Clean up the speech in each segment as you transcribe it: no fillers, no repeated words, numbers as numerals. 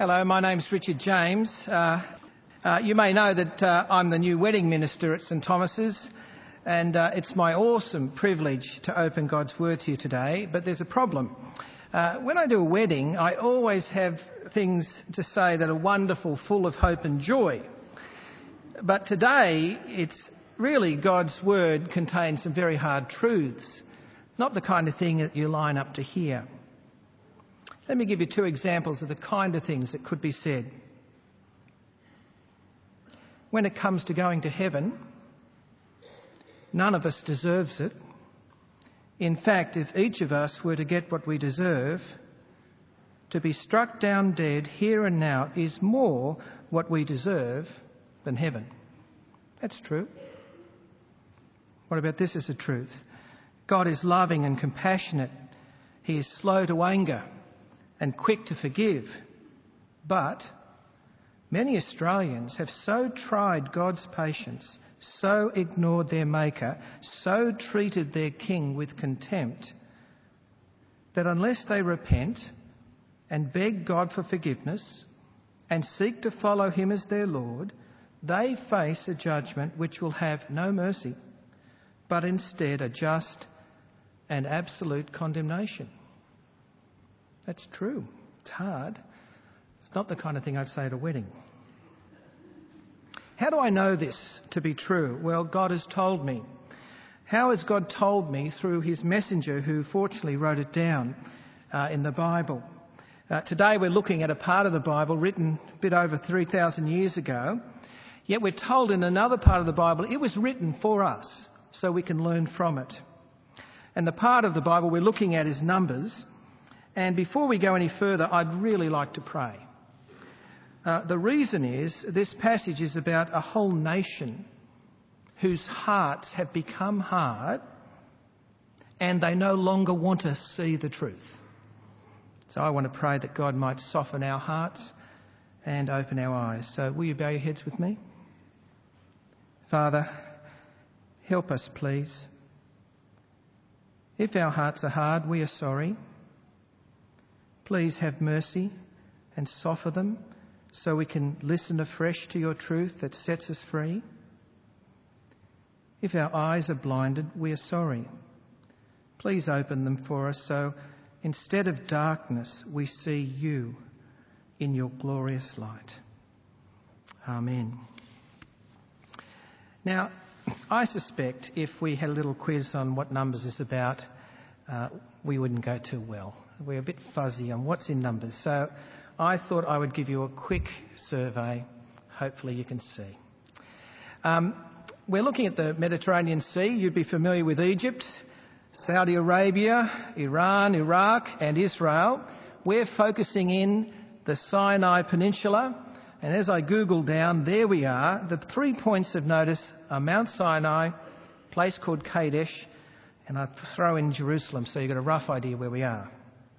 Hello, my name's Richard James. You may know that I'm the new wedding minister at St Thomas's, and it's my awesome privilege to open God's Word to you today, but there's a problem. When I do a wedding, I always have things to say that are wonderful, full of hope and joy. But today, it's really God's Word contains some very hard truths, not the kind of thing that you line up to hear. Let me give you two examples of the kind of things that could be said. When it comes to going to heaven, none of us deserves it. In fact, if each of us were to get what we deserve, to be struck down dead here and now is more what we deserve than heaven. That's true. What about this as a truth? God is loving and compassionate. He is slow to anger and quick to forgive. But many Australians have so tried God's patience, so ignored their Maker, so treated their King with contempt, that unless they repent and beg God for forgiveness and seek to follow Him as their Lord, they face a judgment which will have no mercy, but instead a just and absolute condemnation. That's true. It's hard. It's not the kind of thing I'd say at a wedding. How do I know this to be true? Well, God has told me. How has God told me? Through His messenger, who fortunately wrote it down in the Bible. Today we're looking at a part of the Bible written a bit over 3,000 years ago, yet we're told in another part of the Bible it was written for us so we can learn from it. And the part of the Bible we're looking at is Numbers. And before we go any further, I'd really like to pray. The reason is this passage is about a whole nation whose hearts have become hard and they no longer want to see the truth. So I want to pray that God might soften our hearts and open our eyes. So will you bow your heads with me? Father, help us, please. If our hearts are hard, we are sorry. Please have mercy and soften them so we can listen afresh to your truth that sets us free. If our eyes are blinded, we are sorry. Please open them for us so instead of darkness, we see you in your glorious light. Amen. Now, I suspect if we had a little quiz on what Numbers is about, we wouldn't go too well. We're a bit fuzzy on what's in Numbers. So I thought I would give you a quick survey. Hopefully you can see. We're looking at the Mediterranean Sea. You'd be familiar with Egypt, Saudi Arabia, Iran, Iraq and Israel. We're focusing in the Sinai Peninsula. And as I Googled down, there we are. The 3 points of notice are Mount Sinai, a place called Kadesh, and I throw in Jerusalem so you've got a rough idea where we are.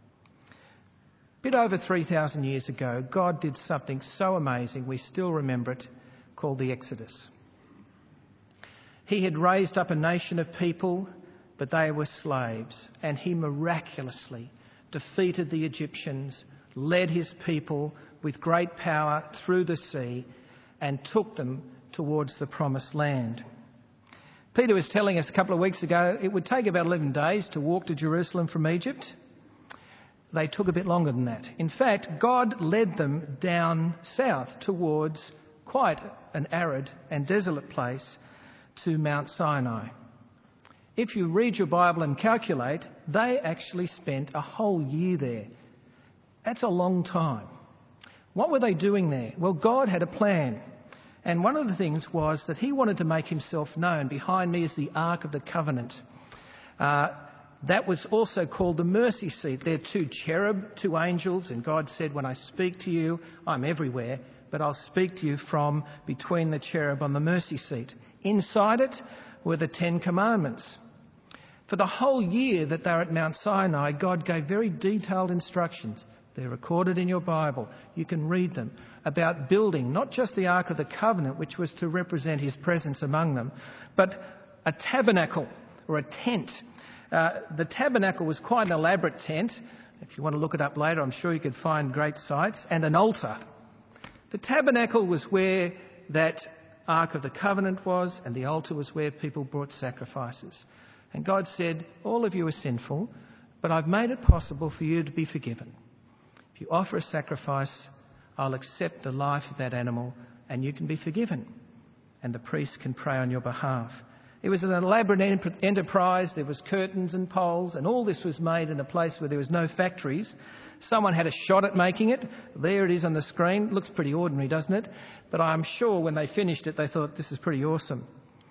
A bit over 3,000 years ago, God did something so amazing, we still remember it, called the Exodus. He had raised up a nation of people, but they were slaves, and He miraculously defeated the Egyptians, led His people with great power through the sea, and took them towards the promised land. Peter was telling us a couple of weeks ago it would take about 11 days to walk to Jerusalem from Egypt. They took a bit longer than that. In fact, God led them down south towards quite an arid and desolate place to Mount Sinai. If you read your Bible and calculate, they actually spent a whole year there. That's a long time. What were they doing there? Well, God had a plan. And one of the things was that He wanted to make Himself known. Behind me is the Ark of the Covenant. That was also called the mercy seat. There are two cherub, two angels, and God said, when I speak to you, I'm everywhere, but I'll speak to you from between the cherub on the mercy seat. Inside it were the 10 Commandments. For the whole year that they were at Mount Sinai, God gave very detailed instructions. They're recorded in your Bible. You can read them about building not just the Ark of the Covenant, which was to represent His presence among them, but a tabernacle or a tent. The tabernacle was quite an elaborate tent. If you want to look it up later, I'm sure you could find great sites, and an altar. The tabernacle was where that Ark of the Covenant was, and the altar was where people brought sacrifices. And God said, all of you are sinful, but I've made it possible for you to be forgiven. If you offer a sacrifice, I'll accept the life of that animal and you can be forgiven. And the priest can pray on your behalf. It was an elaborate enterprise. There was curtains and poles, and all this was made in a place where there was no factories. Someone had a shot at making it. There it is on the screen. Looks pretty ordinary, doesn't it? But I'm sure when they finished it, they thought, this is pretty awesome.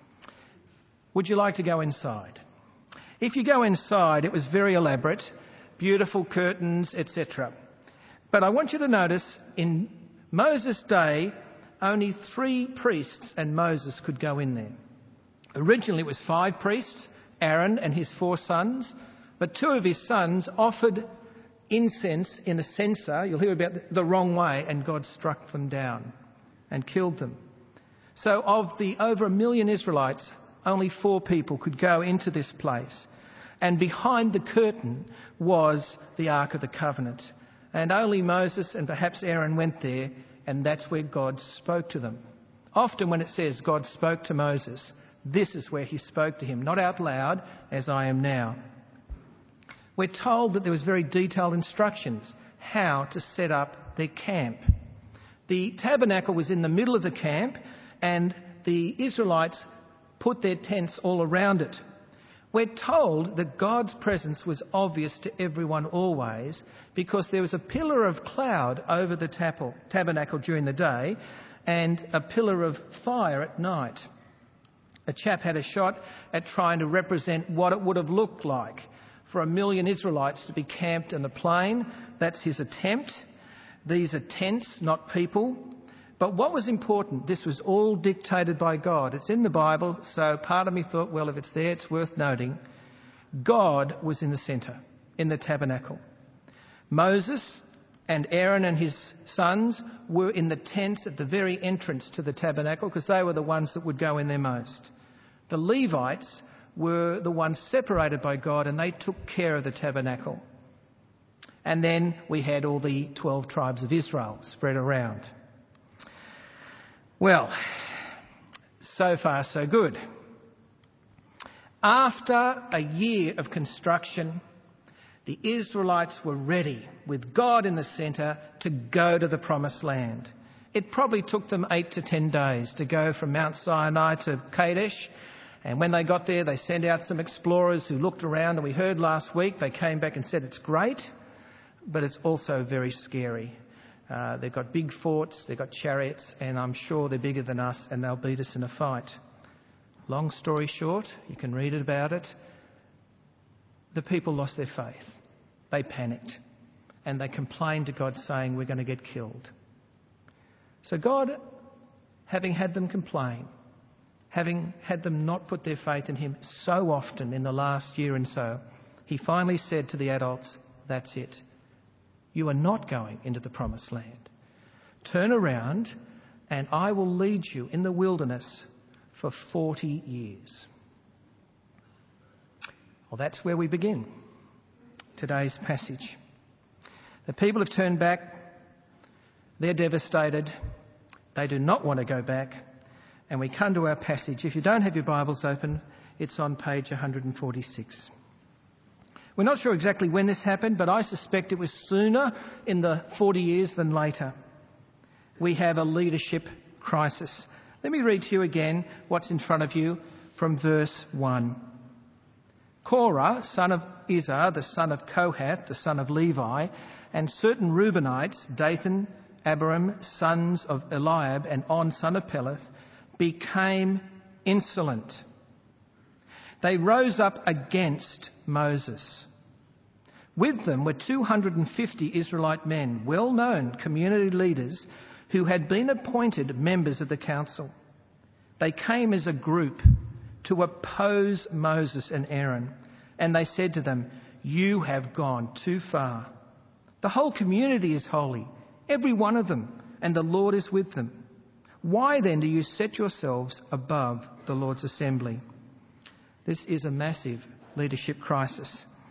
Would you like to go inside? If you go inside, it was very elaborate, beautiful curtains, etc. But I want you to notice, in Moses' day, only 3 priests and Moses could go in there. Originally it was 5 priests, Aaron and his 4 sons, but 2 of his sons offered incense in a censer, you'll hear about the wrong way, and God struck them down and killed them. So of the over 1 million Israelites, only 4 people could go into this place. And behind the curtain was the Ark of the Covenant. And only Moses and perhaps Aaron went there, and that's where God spoke to them. Often when it says God spoke to Moses, this is where he spoke to him, not out loud as I am now. We're told that there was very detailed instructions how to set up their camp. The tabernacle was in the middle of the camp, and the Israelites put their tents all around it. We're told that God's presence was obvious to everyone always because there was a pillar of cloud over the tabernacle during the day and a pillar of fire at night. A chap had a shot at trying to represent what it would have looked like for 1 million Israelites to be camped in the plain. That's his attempt. These are tents, not people. But what was important, this was all dictated by God. It's in the Bible, so part of me thought, well, if it's there, it's worth noting. God was in the centre, in the tabernacle. Moses and Aaron and his sons were in the tents at the very entrance to the tabernacle because they were the ones that would go in there most. The Levites were the ones separated by God, and they took care of the tabernacle. And then we had all the 12 tribes of Israel spread around. Well, so far so good. After a year of construction, the Israelites were ready, with God in the centre, to go to the Promised Land. It probably took them 8 to 10 days to go from Mount Sinai to Kadesh. And when they got there, they sent out some explorers who looked around, and we heard last week they came back and said it's great, but it's also very scary. They've got big forts, they've got chariots, and I'm sure they're bigger than us and they'll beat us in a fight. Long story short, you can read about it. The people lost their faith. They panicked and they complained to God saying, we're going to get killed. So God, having had them complain, having had them not put their faith in him so often in the last year and so, he finally said to the adults, that's it. You are not going into the Promised Land. Turn around and I will lead you in the wilderness for 40 years. Well, that's where we begin today's passage. The people have turned back. They're devastated. They do not want to go back. And we come to our passage. If you don't have your Bibles open, it's on page 146. We're not sure exactly when this happened, but I suspect it was sooner in the 40 years than later. We have a leadership crisis. Let me read to you again what's in front of you from verse 1. Korah, son of Izhar, the son of Kohath, the son of Levi, and certain Reubenites, Dathan, Abiram, sons of Eliab, and On, son of Peleth, became insolent. They rose up against Moses. With them were 250 Israelite men, well-known community leaders who had been appointed members of the council. They came as a group to oppose Moses and Aaron, and they said to them, you have gone too far. The whole community is holy, every one of them, and the Lord is with them. Why then do you set yourselves above the Lord's assembly? This is a massive leadership crisis.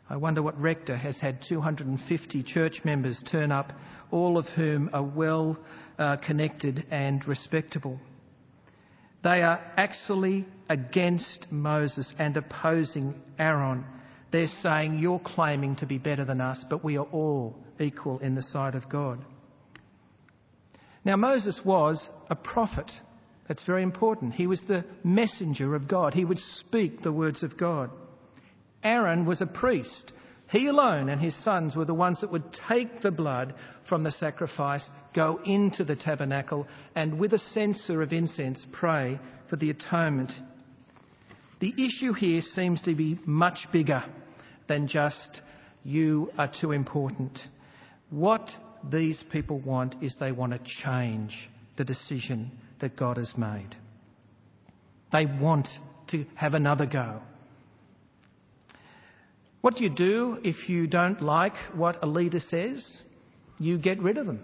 I wonder what rector has had 250 church members turn up, all of whom are well connected and respectable. They are actually against Moses and opposing Aaron. They're saying, you're claiming to be better than us, but we are all equal in the sight of God. Now, Moses was a prophet. That's very important. He was the messenger of God. He would speak the words of God. Aaron was a priest. He alone and his sons were the ones that would take the blood from the sacrifice, go into the tabernacle, and with a censer of incense pray for the atonement. The issue here seems to be much bigger than just you are too important. What these people want is they want to change the decision that God has made. They want to have another go. What do you do if you don't like what a leader says? You get rid of them.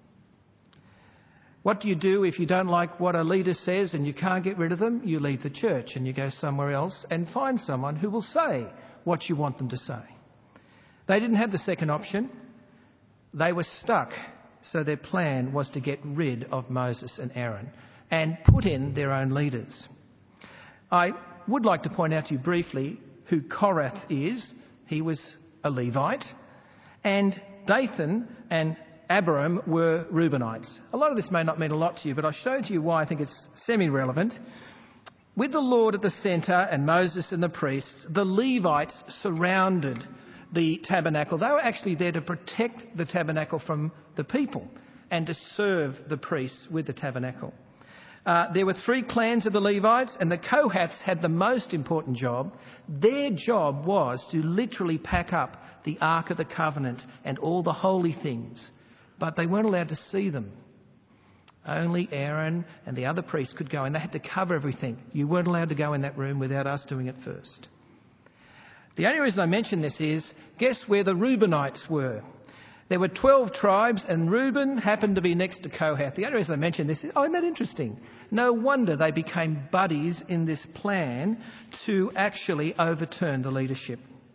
What do you do if you don't like what a leader says and you can't get rid of them? You leave the church and you go somewhere else and find someone who will say what you want them to say. They didn't have the second option. They were stuck. So their plan was to get rid of Moses and Aaron and put in their own leaders. I would like to point out to you briefly who Korath is. He was a Levite, and Dathan and Abiram were Reubenites. A lot of this may not mean a lot to you, but I showed you why I think it's semi-relevant. With the Lord at the centre and Moses and the priests, the Levites surrounded the tabernacle. They were actually there to protect the tabernacle from the people and to serve the priests with the tabernacle. There were 3 clans of the Levites, and the Kohaths had the most important job. Their job was to literally pack up the Ark of the Covenant and all the holy things, but they weren't allowed to see them. Only Aaron and the other priests could go, and they had to cover everything. You weren't allowed to go in that room without us doing it first. The only reason I mention this is, guess where the Reubenites were? There were 12 tribes, and Reuben happened to be next to Kohath. The only reason I mention this is, isn't that interesting? No wonder they became buddies in this plan to actually overturn the leadership.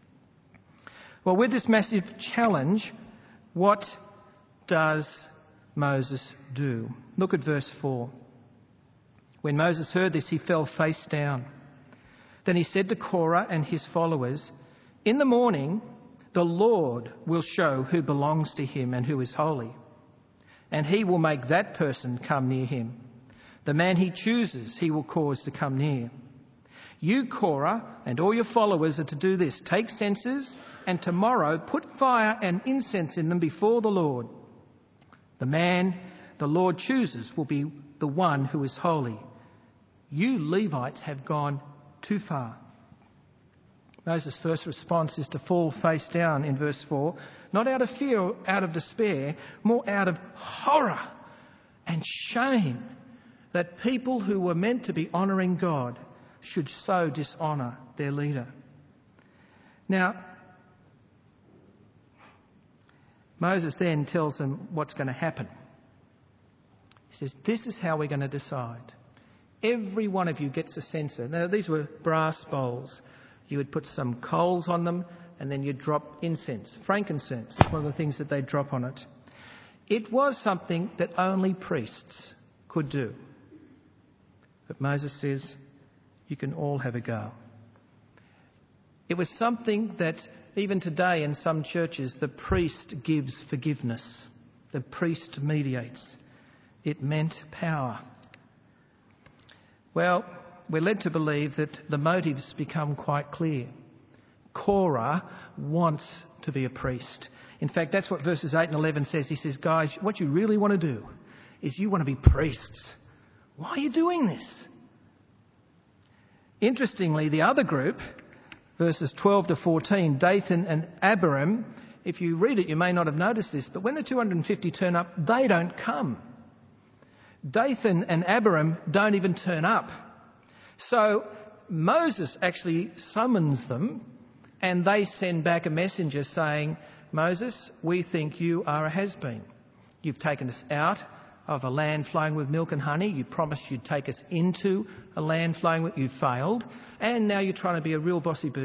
Well, with this massive challenge, what does Moses do? Look at verse 4. When Moses heard this, he fell face down. Then he said to Korah and his followers, "In the morning, the Lord will show who belongs to him and who is holy, and he will make that person come near him. The man he chooses, he will cause to come near. You, Korah, and all your followers are to do this. Take censers, and tomorrow put fire and incense in them before the Lord. The man the Lord chooses will be the one who is holy. You Levites have gone too far." Moses' first response is to fall face down in verse 4, not out of fear or out of despair, more out of horror and shame that people who were meant to be honouring God should so dishonour their leader. Now, Moses then tells them what's going to happen. He says, "This is how we're going to decide. Every one of you gets a censer." Now, these were brass bowls. You would put some coals on them, and then you'd drop incense. Frankincense is one of the things that they drop on it. It was something that only priests could do. But Moses says, you can all have a go. It was something that even today in some churches, the priest gives forgiveness. The priest mediates. It meant power. Well, we're led to believe that the motives become quite clear. Korah wants to be a priest. In fact, that's what verses 8 and 11 says. He says, guys, what you really want to do is you want to be priests. Why are you doing this? Interestingly, the other group, verses 12 to 14, Dathan and Abiram, if you read it, you may not have noticed this, but when the 250 turn up, they don't come. Dathan and Abiram don't even turn up. So Moses actually summons them, and they send back a messenger saying, "Moses, we think you are a has-been. You've taken us out of a land flowing with milk and honey. You promised you'd take us into a land flowing with... You failed. And now you're trying to be a real bossy boots.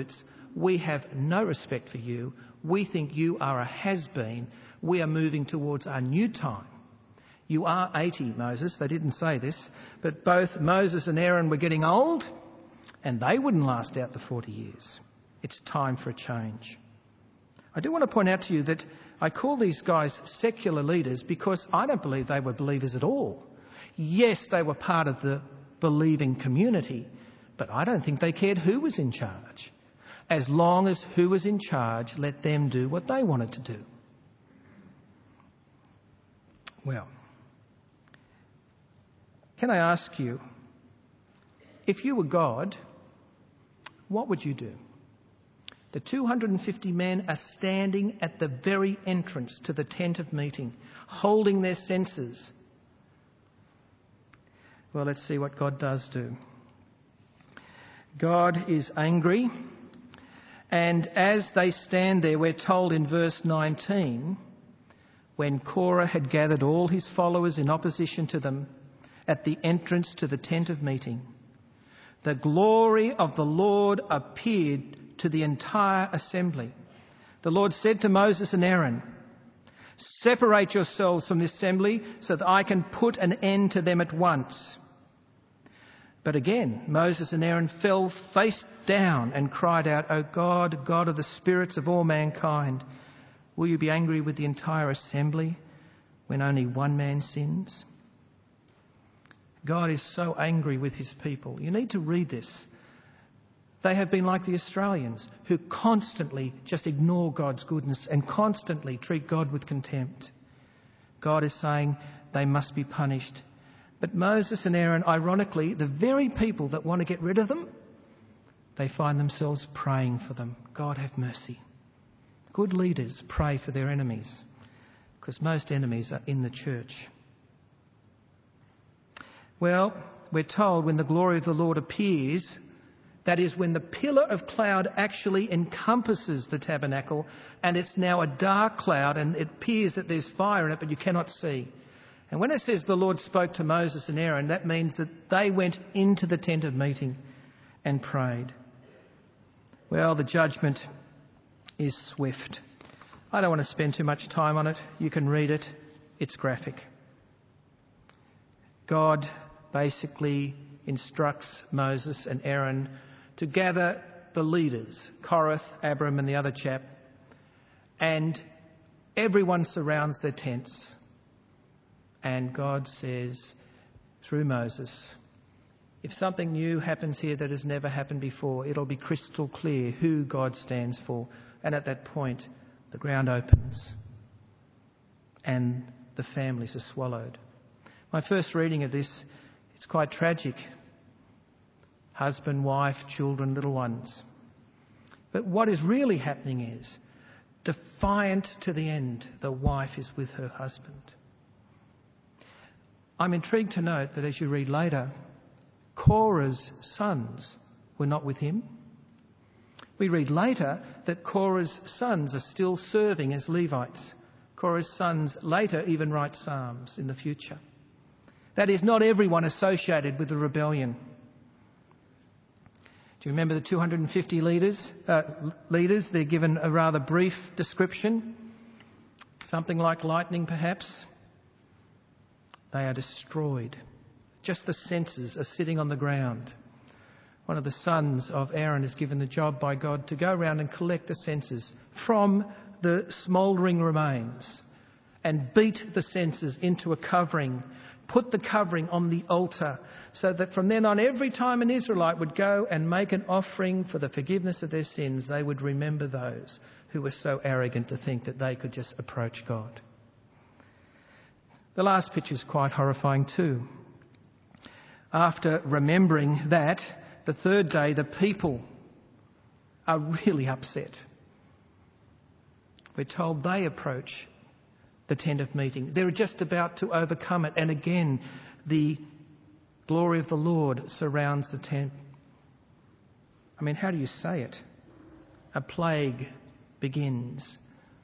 we have no respect for you. We think you are a has-been. We are moving towards a new time. You are 80, Moses. They didn't say this, but both Moses and Aaron were getting old, and they wouldn't last out the 40 years. It's time for a change. I do want to point out to you that I call these guys secular leaders because I don't believe they were believers at all. Yes, they were part of the believing community, but I don't think they cared who was in charge. As long as who was in charge let them do what they wanted to do. Well, can I ask you, if you were God, what would you do? The 250 men are standing at the very entrance to the tent of meeting, holding their censers. Well, let's see what God does do. God is angry, and as they stand there, we're told in verse 19, when Korah had gathered all his followers in opposition to them at the entrance to the tent of meeting, the glory of the Lord appeared to the entire assembly. The Lord said to Moses and Aaron, "Separate yourselves from this assembly so that I can put an end to them at once." But again, Moses and Aaron fell face down and cried out, "O God, God of the spirits of all mankind, will you be angry with the entire assembly when only one man sins?" God is so angry with his people. You need to read this. They have been like the Australians who constantly just ignore God's goodness and constantly treat God with contempt. God is saying they must be punished. But Moses and Aaron, ironically, the very people that want to get rid of them, they find themselves praying for them. God have mercy. Good leaders pray for their enemies because most enemies are in the church. Well, we're told when the glory of the Lord appears, that is when the pillar of cloud actually encompasses the tabernacle and it's now a dark cloud and it appears that there's fire in it but you cannot see. And when it says the Lord spoke to Moses and Aaron, that means that they went into the tent of meeting and prayed. Well, the judgment is swift. I don't want to spend too much time on it. You can read it. It's graphic. God basically instructs Moses and Aaron to gather the leaders, Korath, Abram and the other chap, and everyone surrounds their tents. And God says through Moses, if something new happens here that has never happened before, it'll be crystal clear who God stands for. And at that point, the ground opens and the families are swallowed. My first reading of this, it's quite tragic. Husband, wife, children, little ones. But what is really happening is, defiant to the end, the wife is with her husband. I'm intrigued to note that as you read later, Korah's sons were not with him. We read later that Korah's sons are still serving as Levites. Korah's sons later even write psalms in the future. That is, not everyone associated with the rebellion. Do you remember the 250 leaders? They're given a rather brief description, something like lightning perhaps. They are destroyed. Just the censers are sitting on the ground. One of the sons of Aaron is given the job by God to go around and collect the censers from the smouldering remains and beat the censers into a covering, put the covering on the altar so that from then on, every time an Israelite would go and make an offering for the forgiveness of their sins, they would remember those who were so arrogant to think that they could just approach God. The last picture is quite horrifying too. After remembering that, the third day, the people are really upset. We're told they approach the tent of meeting. They're just about to overcome it. And again, the glory of the Lord surrounds the tent. I mean, how do you say it? A plague begins.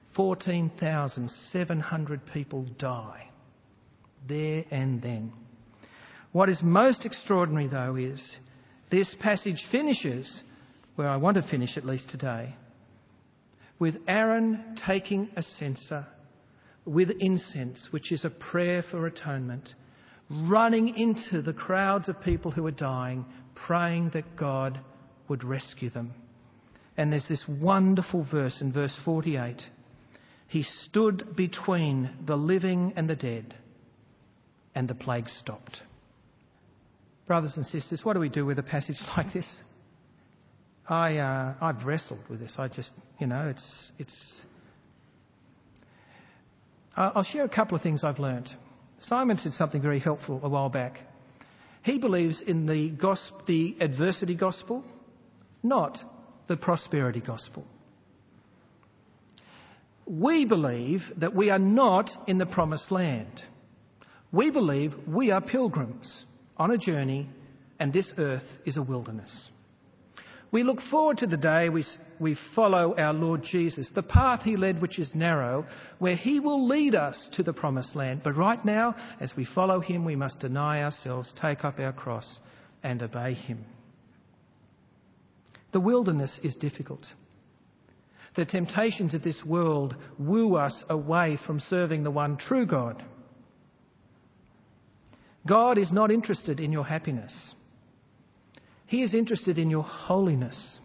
14,700 people die there and then. What is most extraordinary, though, is this passage finishes where I want to finish at least today, with Aaron taking a censer with incense, which is a prayer for atonement, running into the crowds of people who are dying, praying that God would rescue them. And there's this wonderful verse in verse 48. He stood between the living and the dead, and the plague stopped. Brothers and sisters, what do we do with a passage like this? I've wrestled with this. I'll share a couple of things I've learnt. Simon said something very helpful a while back. He believes in the adversity gospel, not the prosperity gospel. We believe that we are not in the promised land. We believe we are pilgrims on a journey, and this earth is a wilderness. We look forward to the day we follow our Lord Jesus, the path he led, which is narrow, where he will lead us to the promised land. But right now, as we follow him, we must deny ourselves, take up our cross and obey him. The wilderness is difficult. The temptations of this world woo us away from serving the one true God. God is not interested in your happiness. He is interested in your holiness.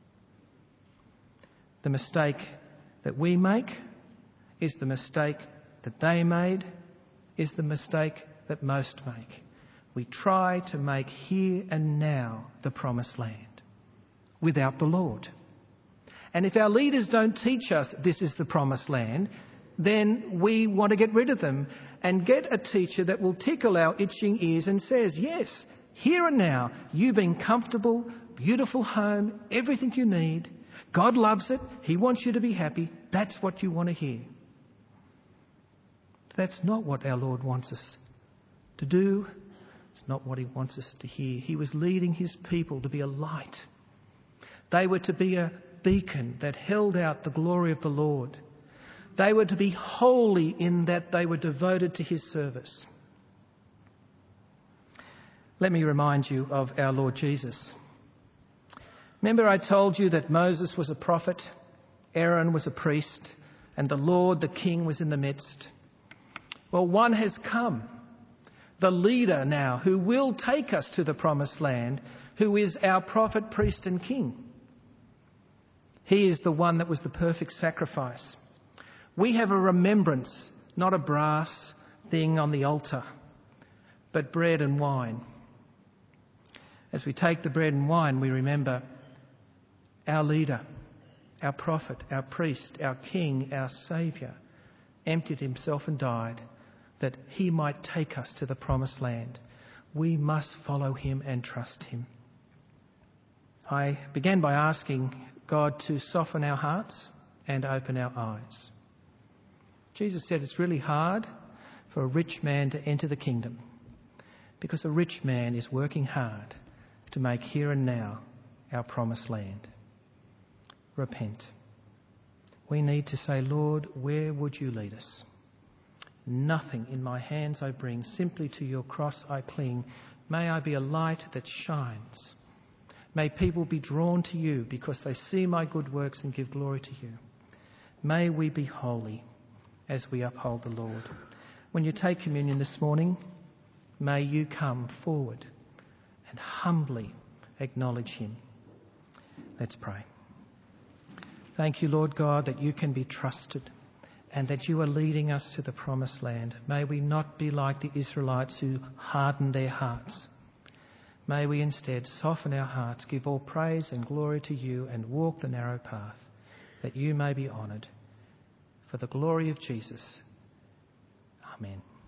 The mistake that we make is the mistake that they made, is the mistake that most make. We try to make here and now the promised land without the Lord. And if our leaders don't teach us this is the promised land, then we want to get rid of them and get a teacher that will tickle our itching ears and says, yes, here and now, you've been comfortable, beautiful home, everything you need. God loves it. He wants you to be happy. That's what you want to hear. That's not what our Lord wants us to do. It's not what he wants us to hear. He was leading his people to be a light. They were to be a beacon that held out the glory of the Lord. They were to be holy in that they were devoted to his service. Let me remind you of our Lord Jesus. Remember I told you that Moses was a prophet, Aaron was a priest, and the Lord, the King, was in the midst. Well, one has come, the leader now, who will take us to the promised land, who is our prophet, priest and king. He is the one that was the perfect sacrifice. We have a remembrance, not a brass thing on the altar, but bread and wine. As we take the bread and wine, we remember our leader, our prophet, our priest, our king, our saviour, emptied himself and died that he might take us to the promised land. We must follow him and trust him. I began by asking God to soften our hearts and open our eyes. Jesus said it's really hard for a rich man to enter the kingdom because a rich man is working hard to make here and now our promised land. Repent. We need to say, Lord, where would you lead us? Nothing in my hands I bring, simply to your cross I cling. May I be a light that shines. May people be drawn to you because they see my good works and give glory to you. May we be holy as we uphold the Lord. When you take communion this morning, may you come forward and humbly acknowledge him. Let's pray. Thank you, Lord God, that you can be trusted and that you are leading us to the promised land. May we not be like the Israelites who hardened their hearts. May we instead soften our hearts, give all praise and glory to you and walk the narrow path, that you may be honoured. For the glory of Jesus. Amen.